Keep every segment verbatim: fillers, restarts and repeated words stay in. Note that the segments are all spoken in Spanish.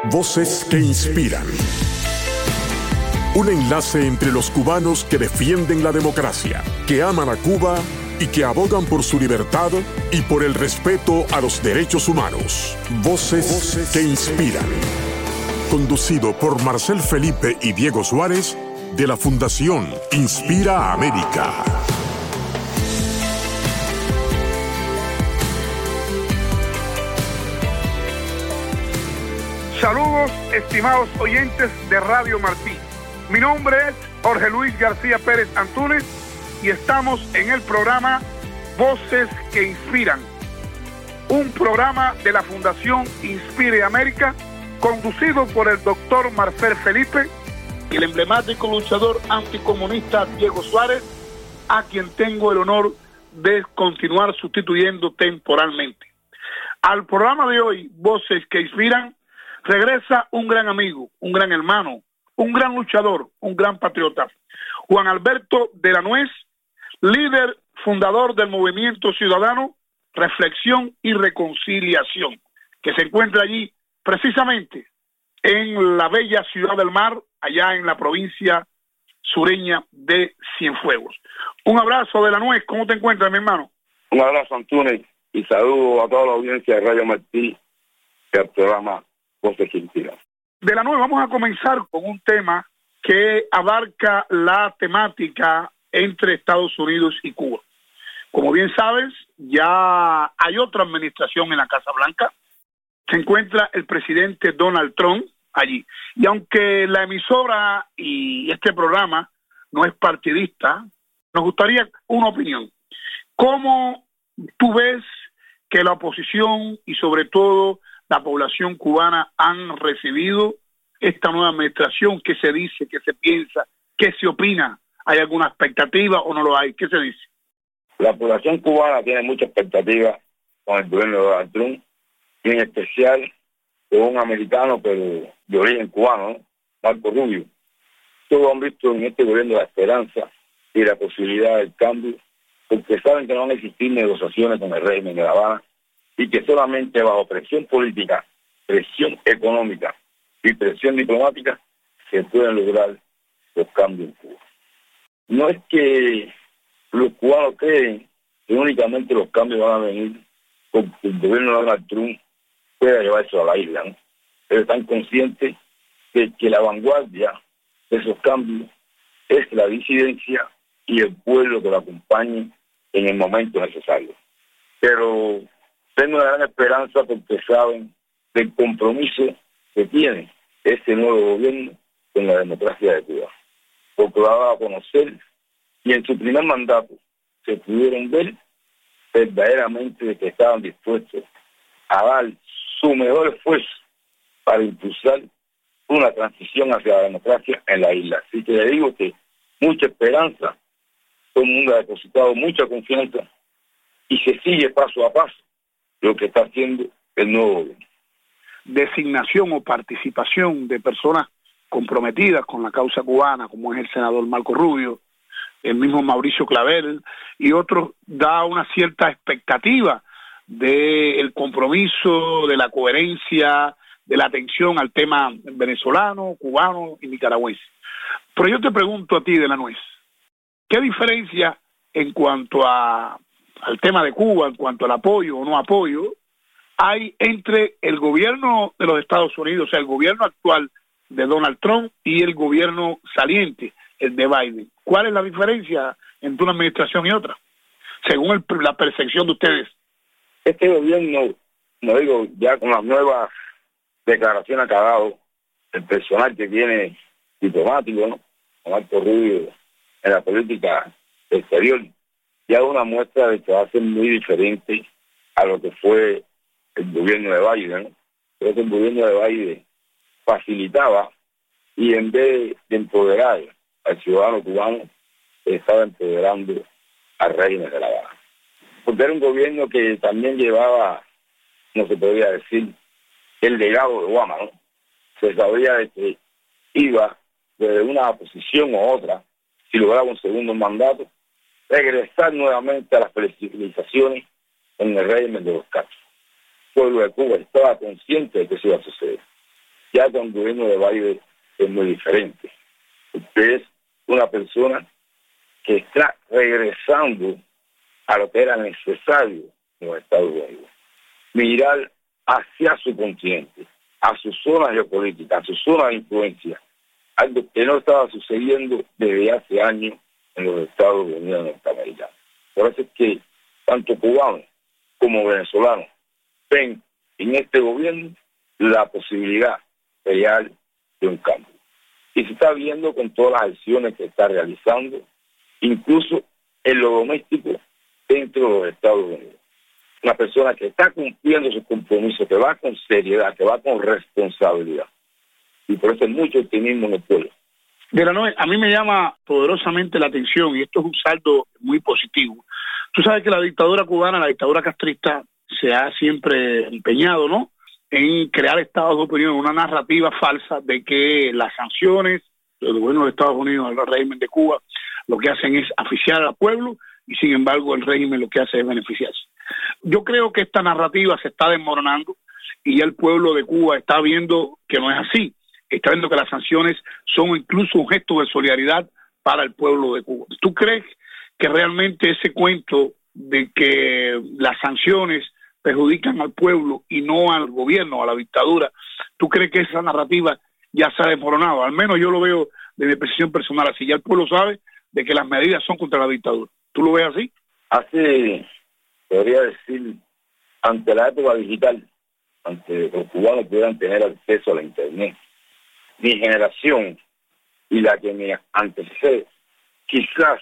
Voces que inspiran. Un enlace entre los cubanos que defienden la democracia, que aman a Cuba y que abogan por su libertad y por el respeto a los derechos humanos. Voces, Voces que inspiran. Conducido por Marcel Felipe y Diego Suárez, de la Fundación Inspira América. Saludos, estimados oyentes de Radio Martí. Mi nombre es Jorge Luis García Pérez Antúnez y estamos en el programa Voces que Inspiran, un programa de la Fundación Inspire América, conducido por el doctor Marcel Felipe y el emblemático luchador anticomunista Diego Suárez, a quien tengo el honor de continuar sustituyendo temporalmente. Al programa de hoy, Voces que Inspiran, regresa un gran amigo, un gran hermano, un gran luchador, un gran patriota, Juan Alberto de la Nuez, líder fundador del Movimiento Ciudadano, Reflexión y Reconciliación, que se encuentra allí precisamente en la bella Ciudad del Mar, allá en la provincia sureña de Cienfuegos. Un abrazo de la Nuez, ¿cómo te encuentras, mi hermano? Un abrazo, Antúnez, y saludo a toda la audiencia de Radio Martí y al programa Voces que Inspiran. De la Nuez vamos a comenzar con un tema que abarca la temática entre Estados Unidos y Cuba. Como bien sabes, ya hay otra administración en la Casa Blanca. Se encuentra el presidente Donald Trump allí. Y aunque la emisora y este programa no es partidista, nos gustaría una opinión. ¿Cómo tú ves que la oposición y sobre todo la población cubana han recibido esta nueva administración? ¿Qué se dice? ¿Qué se piensa? ¿Qué se opina? ¿Hay alguna expectativa o no lo hay? ¿Qué se dice? La población cubana tiene mucha expectativa con el gobierno de Donald Trump, y en especial con un americano, pero de origen cubano, ¿no? Marco Rubio. Todos han visto en este gobierno la esperanza y la posibilidad del cambio, porque saben que no van a existir negociaciones con el régimen de La Habana y que solamente bajo presión política, presión económica y presión diplomática se pueden lograr los cambios en Cuba. No es que los cubanos creen que únicamente los cambios van a venir porque el gobierno de Donald Trump pueda llevar eso a la isla, ¿no? Pero están conscientes de que la vanguardia de esos cambios es la disidencia y el pueblo que lo acompañe en el momento necesario. Pero tengo una gran esperanza porque saben del compromiso que tiene este nuevo gobierno con la democracia de Cuba, porque lo ha dado a conocer y en su primer mandato se pudieron ver verdaderamente de que estaban dispuestos a dar su mejor esfuerzo para impulsar una transición hacia la democracia en la isla. Así que le digo que mucha esperanza, todo el mundo ha depositado mucha confianza y se sigue paso a paso lo que está haciendo el nuevo gobierno. Designación o participación de personas comprometidas con la causa cubana, como es el senador Marco Rubio, el mismo Mauricio Clavel y otros, da una cierta expectativa del compromiso, de la coherencia, de la atención al tema venezolano, cubano y nicaragüense. Pero yo te pregunto a ti, de la Nuez, ¿qué diferencia en cuanto a al tema de Cuba, en cuanto al apoyo o no apoyo, hay entre el gobierno de los Estados Unidos, o sea, el gobierno actual de Donald Trump y el gobierno saliente, el de Biden? ¿Cuál es la diferencia entre una administración y otra, según el, la percepción de ustedes? Este gobierno, no digo, ya con las nuevas declaraciones que ha dado el personal que tiene diplomático, ¿no? Marco Rubio en la política exterior, ya una muestra de que va a ser muy diferente a lo que fue el gobierno de Biden, ¿no? Creo que el gobierno de Biden facilitaba y en vez de empoderar al ciudadano cubano, estaba empoderando al régimen de La Habana. Porque era un gobierno que también llevaba, no se podría decir, el legado de Obama, ¿no? Se sabía de que iba de una posición u otra, si lograba un segundo mandato, regresar nuevamente a las flexibilizaciones en el régimen de los Castro. El pueblo de Cuba estaba consciente de que eso iba a suceder. Ya con el gobierno de Biden es muy diferente. Usted es una persona que está regresando a lo que era necesario en los Estados Unidos. Mirar hacia su continente, a su zona geopolítica, a su zona de influencia, algo que no estaba sucediendo desde hace años en los Estados Unidos norteamericanos. Por eso es que tanto cubanos como venezolanos ven en este gobierno la posibilidad real de un cambio. Y se está viendo con todas las acciones que está realizando, incluso en lo doméstico dentro de los Estados Unidos. Una persona que está cumpliendo sus compromisos, que va con seriedad, que va con responsabilidad. Y por eso hay mucho optimismo en el pueblo. Delanoë, a mí me llama poderosamente la atención, y esto es un saldo muy positivo. Tú sabes que la dictadura cubana, la dictadura castrista, se ha siempre empeñado, ¿no?, en crear estados de opinión, una narrativa falsa de que las sanciones del gobierno de Estados Unidos al régimen de Cuba lo que hacen es asfixiar al pueblo, y sin embargo el régimen lo que hace es beneficiarse. Yo creo que esta narrativa se está desmoronando y ya el pueblo de Cuba está viendo que no es así. Está viendo que las sanciones son incluso un gesto de solidaridad para el pueblo de Cuba. ¿Tú crees que realmente ese cuento de que las sanciones perjudican al pueblo y no al gobierno, a la dictadura, tú crees que esa narrativa ya se ha desmoronado? Al menos yo lo veo de mi percepción personal así. Ya el pueblo sabe de que las medidas son contra la dictadura. ¿Tú lo ves así? Así, podría decir, ante la época digital, ante que los cubanos pudieran tener acceso a la internet, mi generación y la que me antecede, quizás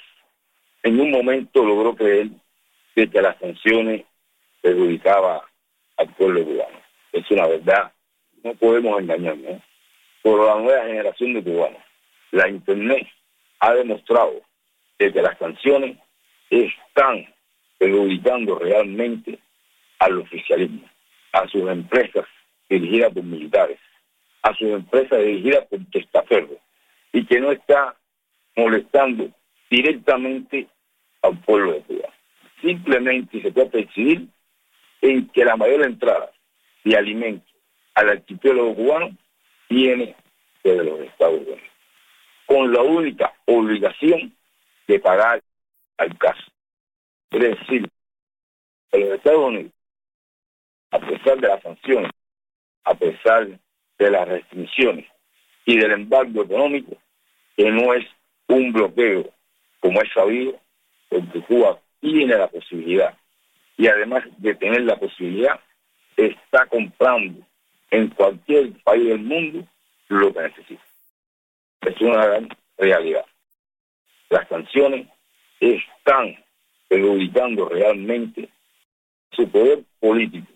en un momento logró creer de que las sanciones perjudicaba al pueblo cubano. Es una verdad, no podemos engañarnos, ¿eh? Por la nueva generación de cubanos, la internet ha demostrado de que las sanciones están perjudicando realmente al oficialismo, a sus empresas dirigidas por militares, a sus empresas dirigidas por testaferros, y que no está molestando directamente al pueblo de Cuba. Simplemente se puede percibir en que la mayor entrada de alimentos al archipiélago cubano viene desde los Estados Unidos, con la única obligación de pagar al caso. Es decir, que los Estados Unidos, a pesar de las sanciones, a pesar de las restricciones y del embargo económico, que no es un bloqueo como es sabido, porque Cuba tiene la posibilidad, y además de tener la posibilidad, está comprando en cualquier país del mundo lo que necesita. Es una gran realidad. Las sanciones están perjudicando realmente su poder político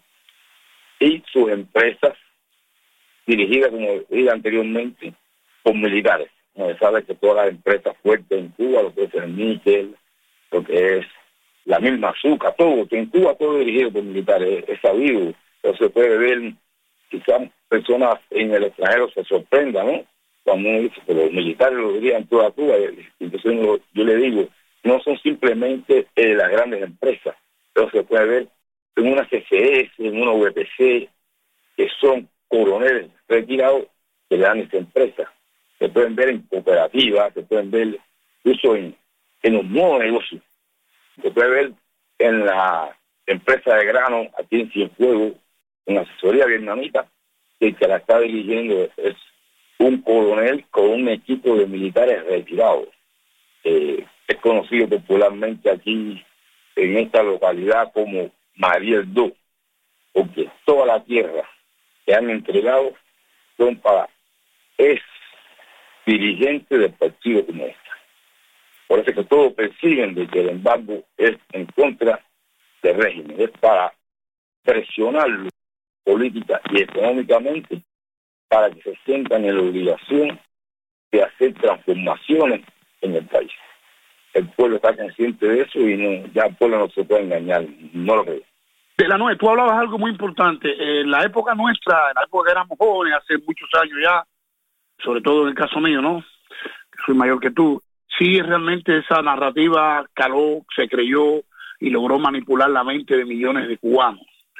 y sus empresas dirigidas, como dije anteriormente, por militares. No se sabe que todas las empresas fuertes en Cuba, lo que es el níquel, lo que es la misma azúcar, todo, que en Cuba todo es dirigido por militares, es, es sabido. Pero se puede ver, quizás personas en el extranjero se sorprendan, ¿no?, cuando uno dice que los militares lo dirigen toda Cuba. Entonces uno, yo le digo, no son simplemente eh, las grandes empresas, pero se puede ver en una C C S, en una V P C, que son coroneles retirados que le dan esta empresa. Se pueden ver en cooperativas, se pueden ver incluso en, en los nuevos negocios. Se puede ver en la empresa de grano aquí en Cienfuegos, en asesoría vietnamita, que el que la está dirigiendo es un coronel con un equipo de militares retirados. Eh, es conocido popularmente aquí en esta localidad como Mariel dos, porque toda la tierra que han entregado son para ex dirigentes del Partido Comunista. Por eso que todos persiguen de que el embargo es en contra del régimen, es para presionarlo política y económicamente para que se sientan en la obligación de hacer transformaciones en el país. El pueblo está consciente de eso y no, ya el pueblo no se puede engañar, no lo creo. Delanoë, tú hablabas algo muy importante. En la época nuestra, en la época que éramos jóvenes, hace muchos años ya, sobre todo en el caso mío, ¿no?, que soy mayor que tú, sí, realmente esa narrativa caló, se creyó y logró manipular la mente de millones de cubanos.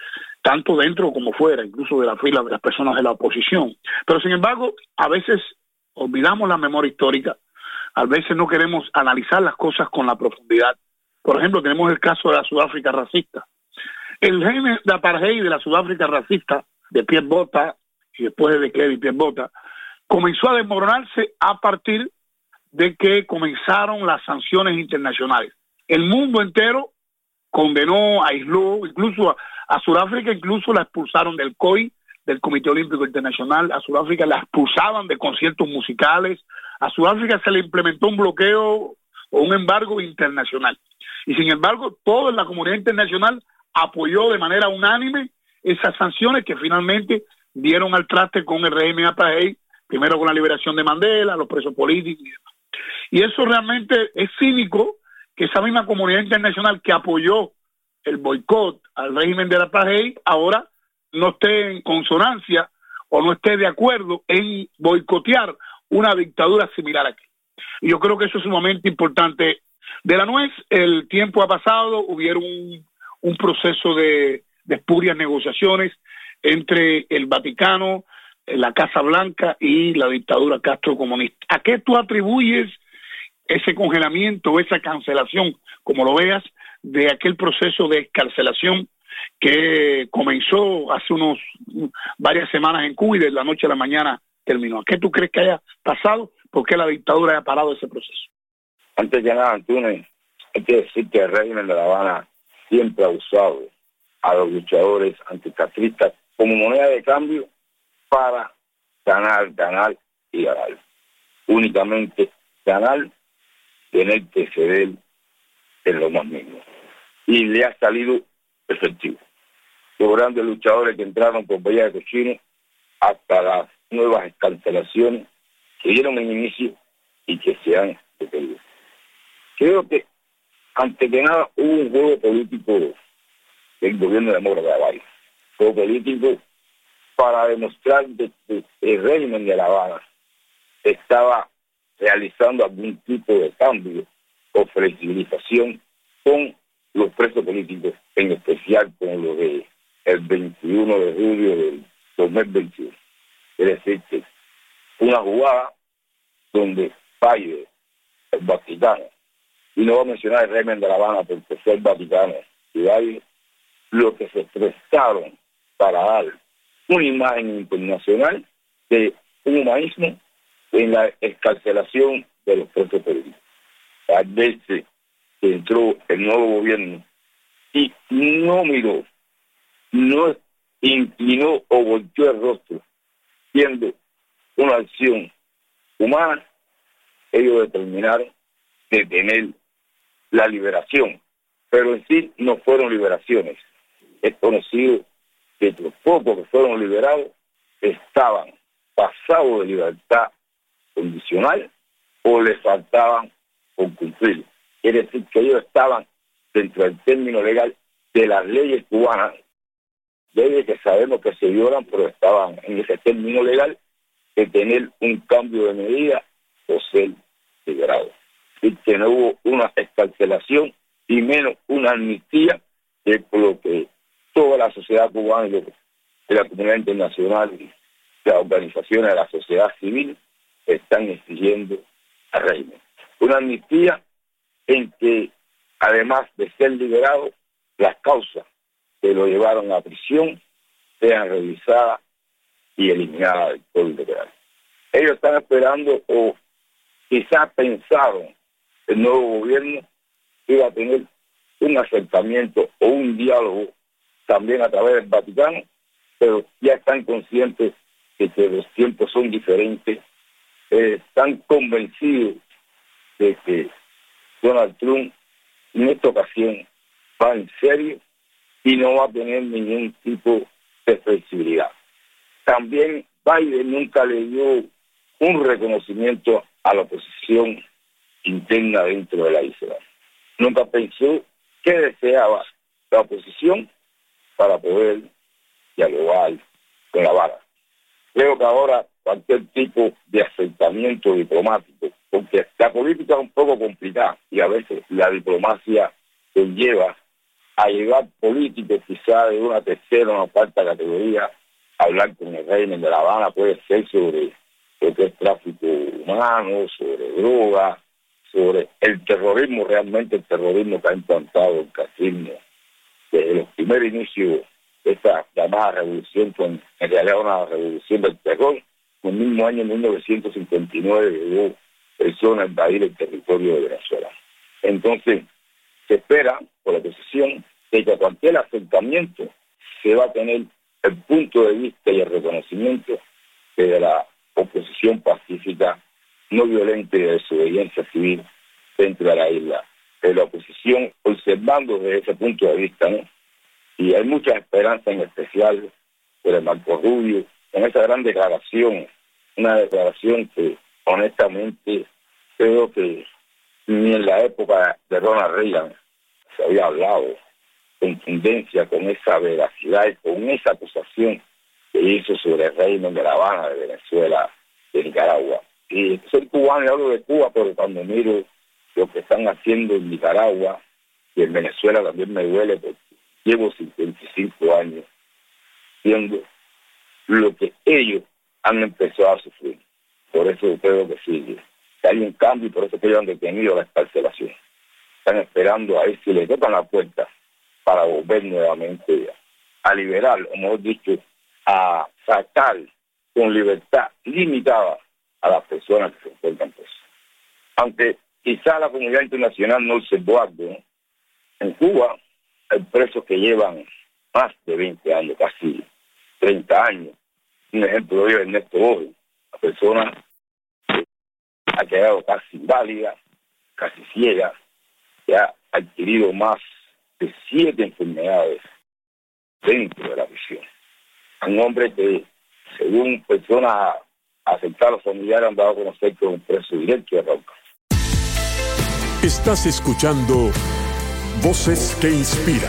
tanto dentro como fuera, incluso de la fila de las personas de la oposición. Pero sin embargo, a veces olvidamos la memoria histórica, a veces no queremos analizar las cosas con la profundidad. Por ejemplo, tenemos el caso de la Sudáfrica racista. El régimen de apartheid de la Sudáfrica racista, de Pierre Botha, y después de De Klerk y Pierre Botha, comenzó a desmoronarse a partir de que comenzaron las sanciones internacionales. El mundo entero condenó, aisló, incluso a, a Sudáfrica, incluso la expulsaron del C O I, del Comité Olímpico Internacional. A Sudáfrica la expulsaban de conciertos musicales. A Sudáfrica se le implementó un bloqueo o un embargo internacional. Y sin embargo, toda la comunidad internacional apoyó de manera unánime esas sanciones que finalmente dieron al traste con el régimen apartheid, primero con la liberación de Mandela, los presos políticos y demás. Y eso realmente es cínico, que esa misma comunidad internacional que apoyó el boicot al régimen del apartheid ahora no esté en consonancia o no esté de acuerdo en boicotear una dictadura similar aquí. Y yo creo que eso es sumamente importante. De la nuez, el tiempo ha pasado, hubieron un, un proceso de, de espurias negociaciones entre el Vaticano, la Casa Blanca y la dictadura castrocomunista. ¿A qué tú atribuyes ese congelamiento, esa cancelación, como lo veas, de aquel proceso de escarcelación que comenzó hace unos varias semanas en Cuba y de la noche a la mañana terminó? ¿A qué tú crees que haya pasado? ¿Por qué la dictadura haya parado ese proceso? Antes de nada, Antunes, hay que decir que el régimen de La Habana siempre ha usado a los luchadores anticastristas como moneda de cambio para ganar, ganar y ganar. Únicamente ganar, tener que ceder en lo más mínimo. Y le ha salido efectivo. Los grandes luchadores que entraron por Bahía de Cochino hasta las nuevas escarcelaciones que dieron en inicio y que se han detenido. Creo que, ante que nada, hubo un juego político del gobierno demócrata de La Habana. Juego político para demostrar que el régimen de La Habana estaba realizando algún tipo de cambio o flexibilización con los presos políticos, en especial con los de el veintiuno de julio del dos mil veintiuno. Es decir, que una jugada donde Biden, el Vaticano, y no voy a mencionar el régimen de La Habana porque fue el Vaticano y Biden, lo que se prestaron para dar una imagen internacional de un humanismo en la escarcelación de los presos políticos. Al verse que entró el nuevo gobierno y no miró, no inclinó o volteó el rostro, siendo una acción humana, ellos determinaron detener la liberación, pero en sí no fueron liberaciones. Es conocido que los pocos que fueron liberados estaban pasados de libertad condicional o les faltaban por cumplir. Quiere decir que ellos estaban dentro del término legal de las leyes cubanas, leyes que sabemos que se violan, pero estaban en ese término legal de tener un cambio de medida o ser liberados. Y que no hubo una escarcelación y menos una amnistía, que es por lo que toda la sociedad cubana y lo que de la comunidad internacional y las organizaciones de la sociedad civil están exigiendo al régimen. Una amnistía en que, además de ser liberados, las causas que lo llevaron a prisión sean revisadas y eliminadas del Código Penal. Ellos están esperando, o quizás pensaron, el nuevo gobierno iba a tener un acercamiento o un diálogo también a través del Vaticano, pero ya están conscientes de que los tiempos son diferentes, eh, están convencidos de que Donald Trump en esta ocasión va en serio y no va a tener ningún tipo de flexibilidad. También Biden nunca le dio un reconocimiento a la oposición interna dentro de la isla. Nunca pensó qué deseaba la oposición para poder dialogar con La Habana. Creo que ahora cualquier tipo de acercamiento diplomático, porque la política es un poco complicada y a veces la diplomacia conlleva a llegar políticos quizá de una tercera o una cuarta categoría a hablar con el régimen de La Habana, puede ser sobre lo que es tráfico humano, sobre droga, sobre el terrorismo, realmente el terrorismo que ha implantado el casismo desde los primeros inicios de esta llamada revolución, con, en realidad una revolución del terror. En el mismo año, mil novecientos cincuenta y nueve, llegó personas a invadir el territorio de Venezuela. Entonces, se espera, por la oposición, de que cualquier acercamiento se va a tener el punto de vista y el reconocimiento de la oposición pacífica, no violenta y de desobediencia civil dentro de la isla. De la oposición observando desde ese punto de vista, ¿no? Y hay mucha esperanza, en especial por el Marco Rubio, en esa gran declaración, una declaración que honestamente creo que ni en la época de Ronald Reagan se había hablado con contundencia, con esa veracidad y con esa acusación que hizo sobre el régimen de La Habana, de Venezuela, de Nicaragua. Y soy cubano y hablo de Cuba, pero cuando miro lo que están haciendo en Nicaragua y en Venezuela también me duele, porque llevo cincuenta y cinco años viendo lo que ellos han empezado a sufrir. Por eso creo que sí, que hay un cambio y por eso que ellos han detenido la excarcelación. Están esperando a ver si les tocan la puerta para volver nuevamente a liberar, o mejor dicho, a sacar con libertad limitada a las personas que se encuentran presas. Aunque quizá la comunidad internacional no observó algo, ¿no? En Cuba hay presos que llevan más de veinte años, casi treinta años. Un ejemplo de ello es Ernesto Borges, la persona que ha quedado casi inválida, casi ciega, que ha adquirido más de siete enfermedades dentro de la prisión. Un hombre que, según personas afectadas familiares, han dado a conocer que es un preso directo de Rauca. Estás escuchando Voces que Inspiran.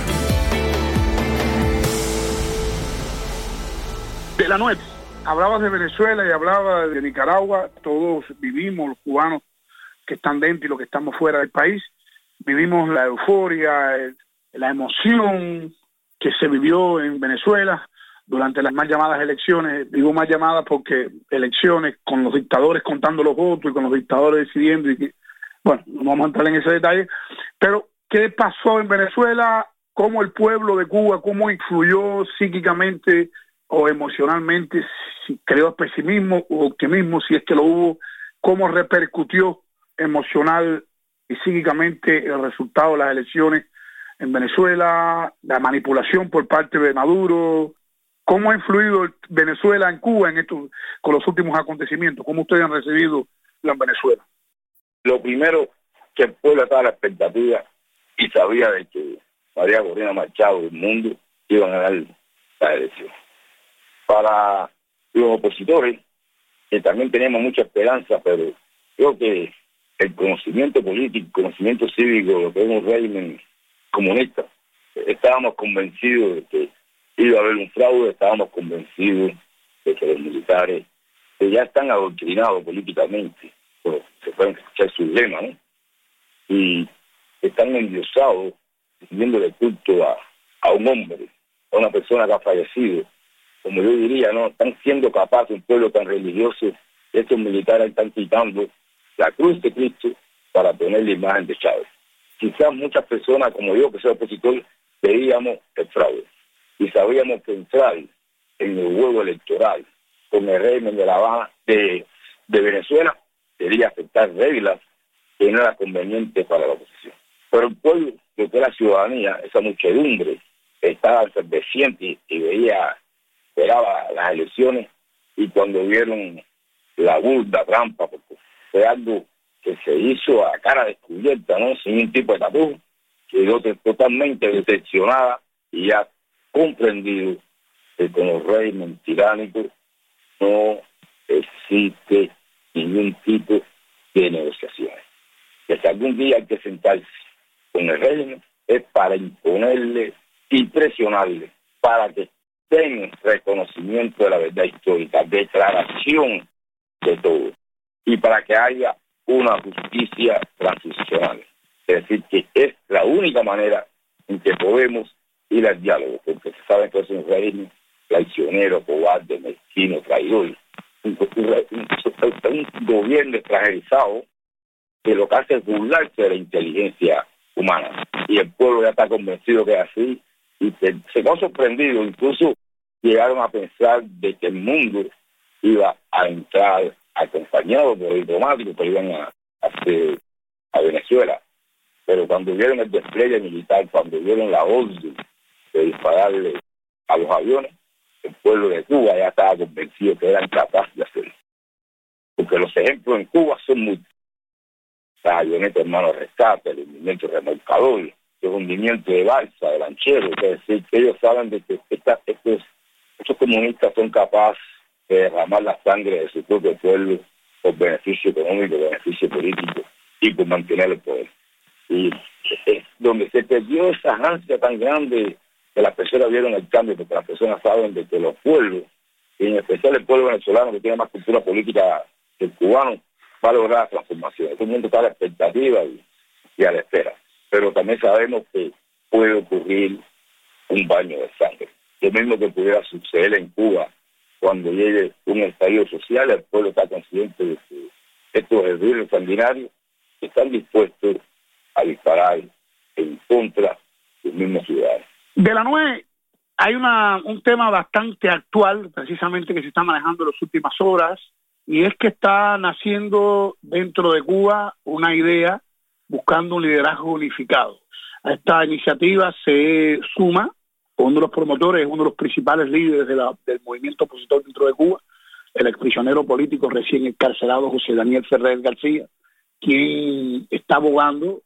De la nuez, hablabas de Venezuela y hablabas de Nicaragua. Todos vivimos, los cubanos que están dentro y los que estamos fuera del país, vivimos la euforia, la emoción que se vivió en Venezuela durante las más llamadas elecciones. Digo más llamadas porque elecciones con los dictadores contando los votos y con los dictadores decidiendo, y que, bueno, no vamos a entrar en ese detalle, pero ¿qué pasó en Venezuela? ¿Cómo el pueblo de Cuba, cómo influyó psíquicamente o emocionalmente, si creó pesimismo o optimismo, si es que lo hubo? ¿Cómo repercutió emocional y psíquicamente el resultado de las elecciones en Venezuela, la manipulación por parte de Maduro? ¿Cómo ha influido Venezuela en Cuba en estos, con los últimos acontecimientos? ¿Cómo ustedes han recibido la en Venezuela? Lo primero, que el pueblo estaba a la expectativa y sabía de que María Corina Machado y el mundo iban a dar la elección. Para los opositores, que también teníamos mucha esperanza, pero creo que el conocimiento político, el conocimiento cívico, lo que es un régimen comunista, estábamos convencidos de que iba a haber un fraude, estábamos convencidos de que los militares, que ya están adoctrinados políticamente, pues, se pueden escuchar sus lemas, ¿no? Y están endiosados, rindiéndole culto a, a un hombre, a una persona que ha fallecido. Como yo diría, no están siendo capaces, un pueblo tan religioso, estos militares están quitando la cruz de Cristo para poner la imagen de Chávez. Quizás muchas personas, como yo, que soy opositor, veíamos el fraude y sabíamos que entrar en el juego electoral con el régimen de La Habana, de, de Venezuela, sería afectar reglas que no era conveniente para la oposición. Pero el pueblo, lo que es la ciudadanía, esa muchedumbre, estaba enferveciente y veía, esperaba las elecciones, y cuando vieron la burda trampa, porque fue algo que se hizo a cara descubierta, ¿no? Sin un tipo de tapujo, quedó totalmente decepcionada y ya comprendido que con los regímenes tiránicos no existe ningún tipo de negociaciones. Que si algún día hay que sentarse con el régimen es para imponerle y presionarle para que tengan reconocimiento de la verdad histórica, declaración de todo, y para que haya una justicia transicional. Es decir, que es la única manera en que podemos ir al diálogo, porque se sabe que es un régimen traicionero, cobarde, mezquino, traidor, un, un, un, un gobierno extranjerizado que lo que hace es burlarse de la inteligencia humana, y el pueblo ya está convencido que es así, y se, se quedó sorprendido, incluso llegaron a pensar de que el mundo iba a entrar acompañado por diplomáticos que iban a, a, a Venezuela, pero cuando vieron el despliegue militar, cuando vieron la orden de dispararle a los aviones, el pueblo de Cuba ya estaba convencido que eran capaces de hacerlo, porque los ejemplos en Cuba son muchos. Las avionetas hermano rescate, el hundimiento remolcador, el hundimiento de balsa, de lanchero, es decir, que ellos saben de que esta, estos, estos comunistas son capaces de derramar la sangre de su propio pueblo por beneficio económico, beneficio político y por mantener el poder. Y es donde se perdió esa ansia tan grande que las personas vieron el cambio, porque las personas saben de que los pueblos, y en especial el pueblo venezolano que tiene más cultura política que el cubano, va a lograr la transformación. Todo el mundo está a la expectativa y, y a la espera. Pero también sabemos que puede ocurrir un baño de sangre. Lo mismo que pudiera suceder en Cuba cuando llegue un estallido social, el pueblo está consciente de que estos guerrilleros sanguinarios están dispuestos a disparar en contra de los mismos ciudadanos. De la N U E hay una, un tema bastante actual, precisamente que se está manejando en las últimas horas, y es que está naciendo dentro de Cuba una idea buscando un liderazgo unificado. A esta iniciativa se suma uno de los promotores, uno de los principales líderes de la, del movimiento opositor dentro de Cuba, el exprisionero político recién encarcelado José Daniel Ferrer García, quien está abogando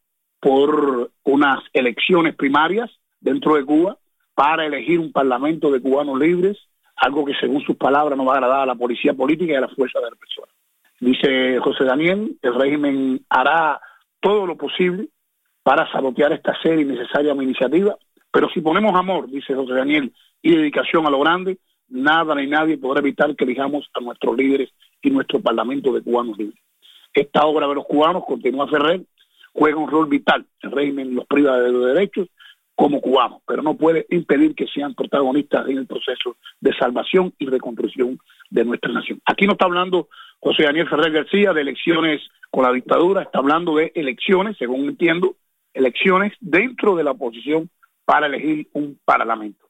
por unas elecciones primarias dentro de Cuba para elegir un parlamento de cubanos libres, algo que según sus palabras no va a agradar a la policía política y a la fuerza de represión. Dice José Daniel, el régimen hará todo lo posible para sabotear esta seria y necesaria iniciativa, pero si ponemos amor, dice José Daniel, y dedicación a lo grande, nada ni nadie podrá evitar que elijamos a nuestros líderes y nuestro parlamento de cubanos libres. Esta obra de los cubanos, continúa Ferrer, juega un rol vital. El régimen los priva de los derechos como cubanos, pero no puede impedir que sean protagonistas en el proceso de salvación y reconstrucción de nuestra nación. Aquí no está hablando José Daniel Ferrer García de elecciones con la dictadura, está hablando de elecciones, según entiendo, elecciones dentro de la oposición para elegir un parlamento.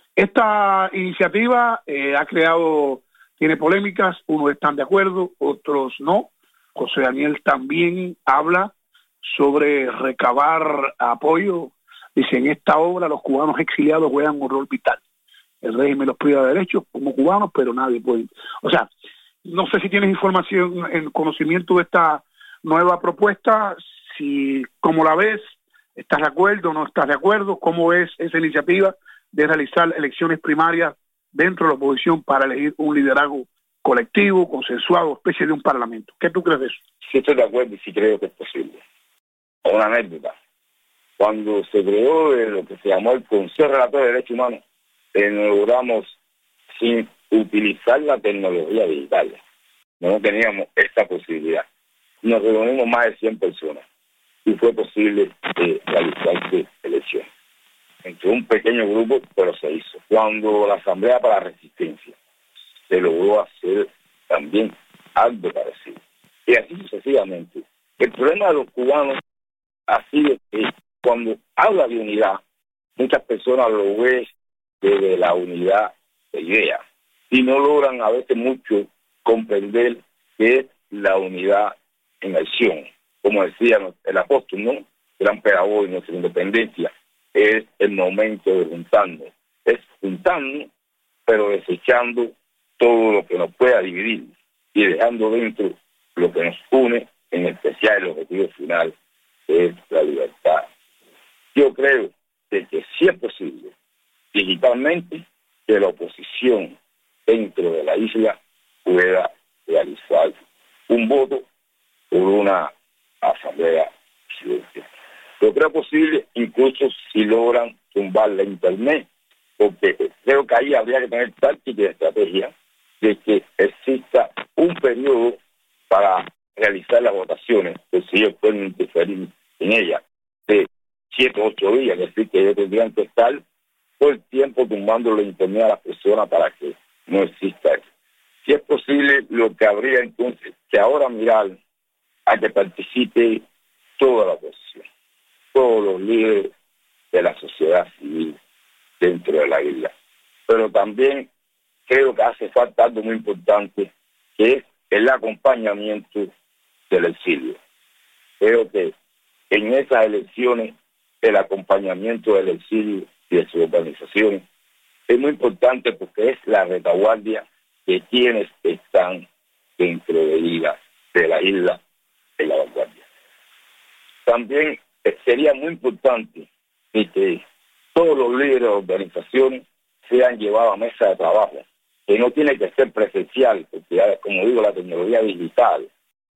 Esta iniciativa eh, ha creado, tiene polémicas, unos están de acuerdo, otros no. José Daniel también habla sobre recabar apoyo. Dice, en esta obra los cubanos exiliados juegan un rol vital. El régimen los priva de derechos como cubanos, pero nadie puede. O sea, no sé si tienes información, en conocimiento de esta nueva propuesta, si cómo la ves, estás de acuerdo o no estás de acuerdo, cómo ves esa iniciativa de realizar elecciones primarias dentro de la oposición para elegir un liderazgo colectivo, consensuado, especie de un parlamento. ¿Qué tú crees de eso? Sí, estoy de acuerdo y sí creo que es posible. Una anécdota. Cuando se creó lo que se llamó el Consejo Relator de Derechos Humanos, eh, nos logramos sin utilizar la tecnología digital. No teníamos esta posibilidad. Nos reunimos más de cien personas y fue posible eh, realizarse elecciones. Entre un pequeño grupo, pero se hizo. Cuando la Asamblea para la Resistencia se logró hacer también algo parecido. Y así sucesivamente. El problema de los cubanos ha sido que cuando habla de unidad, muchas personas lo ven desde la unidad de idea y no logran a veces mucho comprender qué es la unidad en acción. Como decía el apóstol, ¿no? Gran pedagogo de nuestra independencia, es el momento de juntarnos. Es juntarnos, pero desechando todo lo que nos pueda dividir y dejando dentro lo que nos une, en especial el objetivo final, que es la libertad. Yo creo que, que sí es posible, digitalmente, que la oposición dentro de la isla pueda realizar un voto por una asamblea presidencial. Lo creo posible, incluso si logran tumbar la internet, porque creo que ahí habría que tener táctica y estrategia de que exista un periodo para realizar las votaciones, pues si ellos pueden interferir en ellas, de siete o ocho días, es decir, que ellos tendrían que estar todo el tiempo tumbándole internet a las personas para que no exista eso. Si es posible, lo que habría entonces que ahora mirar a que participe toda la oposición, todos los líderes de la sociedad civil dentro de la isla. Pero también creo que hace falta algo muy importante, que es el acompañamiento del exilio. Creo que en esas elecciones el acompañamiento del exilio y de sus organizaciones es muy importante porque es la retaguardia de quienes están dentro de, isla, de la isla de la vanguardia. También sería muy importante que todos los líderes de organizaciones sean llevados a mesa de trabajo, que no tiene que ser presencial, porque ya, como digo, la tecnología digital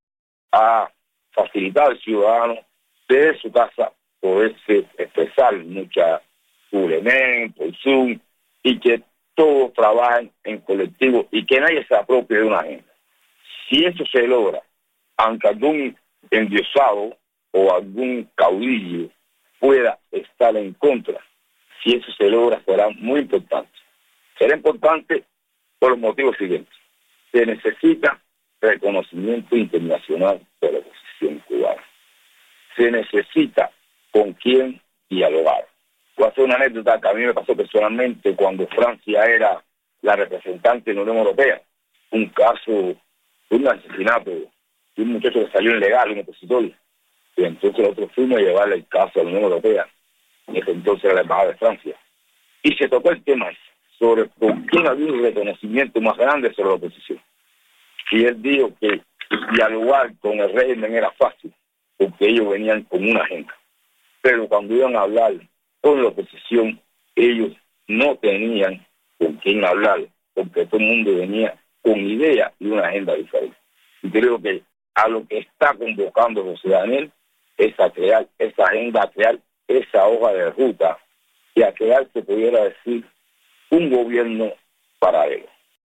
ha facilitado al ciudadano desde su casa poderse expresar mucha por email, por Zoom, y que todos trabajen en colectivo y que nadie se apropie de una agenda. Si eso se logra, aunque algún endiosado o algún caudillo pueda estar en contra, si eso se logra será muy importante. Será importante por los motivos siguientes. Se necesita reconocimiento internacional de la oposición cubana. Se necesita con quién dialogar. Voy a hacer una anécdota que a mí me pasó personalmente cuando Francia era la representante de la Unión Europea. Un caso de un asesinato de un muchacho que salió ilegal, un opositor. Y entonces nosotros fuimos a llevarle el caso a la Unión Europea. En ese entonces era la Embajada de Francia. Y se tocó el tema sobre por quién había un reconocimiento más grande sobre la oposición. Y él dijo que dialogar con el régimen era fácil, porque ellos venían con una agenda. Pero cuando iban a hablar con la oposición, ellos no tenían con quién hablar, porque todo el mundo venía con ideas y una agenda diferente. Y creo que a lo que está convocando José Daniel es a crear esa agenda, a crear esa hoja de ruta y a crear, se pudiera decir, un gobierno paralelo.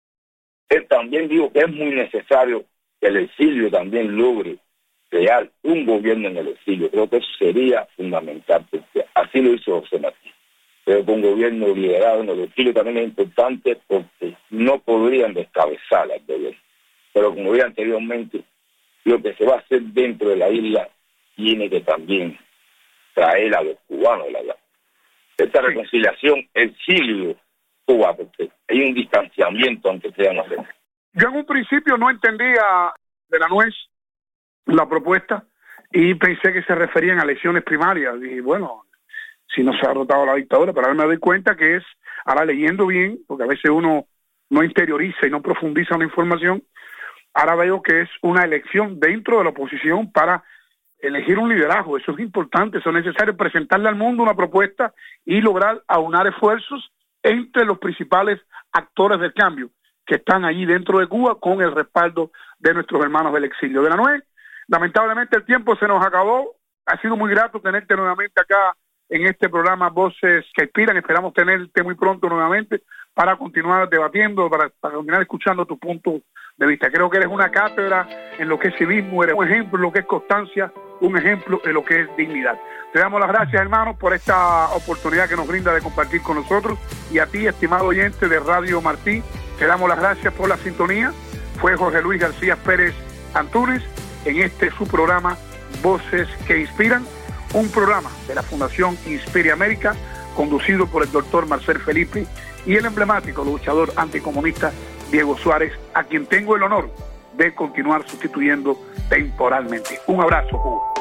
Él también dijo que es muy necesario que el exilio también logre crear un gobierno en el exilio. Creo que eso sería fundamental, porque así lo hizo José Martí. Pero con un gobierno liderado en el exilio también es importante porque no podrían descabezar al gobierno. Pero como dije anteriormente, lo que se va a hacer dentro de la isla tiene que también traer a los cubanos de la isla. Esta reconciliación, exilio-Cuba, porque hay un distanciamiento aunque sea no hacer. Yo en un principio no entendía de la nuez la propuesta y pensé que se referían a elecciones primarias. Y bueno, si no se ha derrotado la dictadura, pero ahora me doy cuenta que es, ahora leyendo bien, porque a veces uno no interioriza y no profundiza una información, ahora veo que es una elección dentro de la oposición para elegir un liderazgo. Eso es importante, eso es necesario, presentarle al mundo una propuesta y lograr aunar esfuerzos entre los principales actores del cambio que están allí dentro de Cuba con el respaldo de nuestros hermanos del exilio. De la nuez, lamentablemente el tiempo se nos acabó. Ha sido muy grato tenerte nuevamente acá en este programa Voces que Inspiran. Esperamos tenerte muy pronto nuevamente para continuar debatiendo, para, para continuar escuchando tu punto de vista. Creo que eres una cátedra en lo que es civismo, eres un ejemplo en lo que es constancia, un ejemplo en lo que es dignidad. Te damos las gracias, hermanos, por esta oportunidad que nos brinda de compartir con nosotros, y a ti, estimado oyente de Radio Martí, te damos las gracias por la sintonía. Fue Jorge Luis García Pérez Antúnez en este su programa Voces que Inspiran, un programa de la Fundación Inspire América, conducido por el doctor Marcel Felipe y el emblemático luchador anticomunista Diego Suárez, a quien tengo el honor de continuar sustituyendo temporalmente. Un abrazo, Cuba.